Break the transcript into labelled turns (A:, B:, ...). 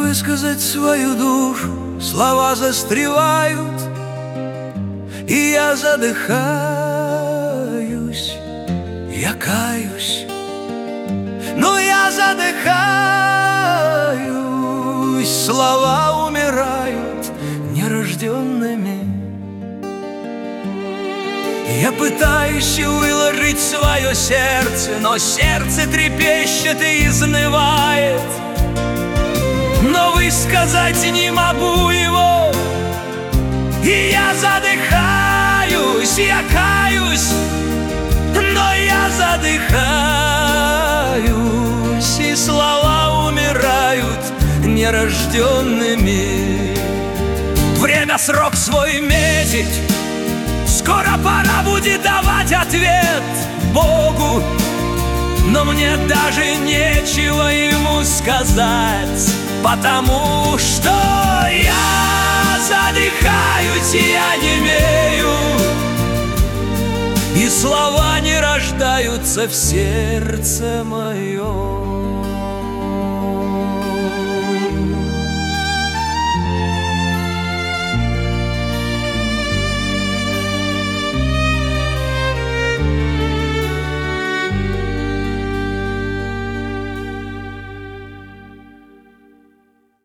A: высказать свою душу, слова застревают, и я задыхаюсь, я каюсь, но я задыхаюсь, слова умирают нерожденными. Я пытаюсь выложить свое сердце, но сердце трепещет и изнывает. Но высказать не могу его, и я задыхаюсь, я каюсь, но я задыхаюсь, и слова умирают нерожденными. Время срок свой метить, скоро пора будет давать ответ Богу, но мне даже нечего ему сказать, потому что я задыхаюсь, я немею, и слова не рождаются в сердце моем.